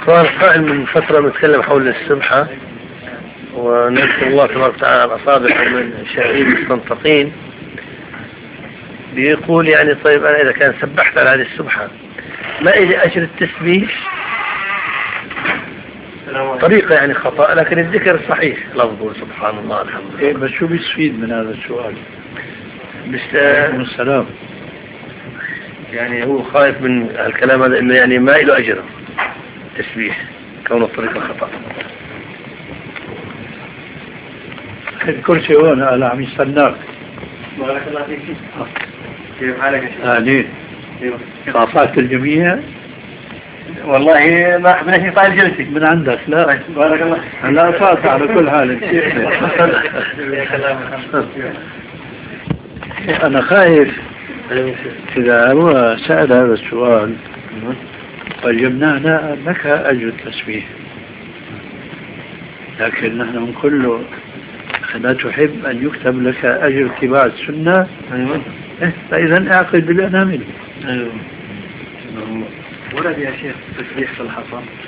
كان قائل من فترة نتكلم حول السبحة، ونذكر الله تبارك وتعالى على أصابع من شعير مستنطقين، بيقول يعني طيب أنا إذا كان سبحت على هذه السبحة ما إلي أجر التسبيح؟ طريقة يعني خطأ، لكن الذكر صحيح لفظه سبحان الله الحمد لله. بس شو بيستفيد من هذا السؤال؟ عليكم السلام. يعني هو خايف من الكلام هذا إنه يعني ما له أجر تسبيح كون الطريقة خطأ. كل شيء هون أنا عم يستناك. بارك الله فيك. كيف حالك يا شيخ؟ أهلين. صافحت الجميع؟ والله ما بدناش نطال جلسك من عندك. لا بارك الله. لا فاتح على كل حال. أنا خايف إذا هو سأل هذا السؤال فجبنانا لك أجر التسبيح، لكن نحن نقول له لا تحب أن يكتب لك أجر اتباع السنة. فإذا اعقد بالأنامل. ورد يا شيخ تسبيح في الحصى.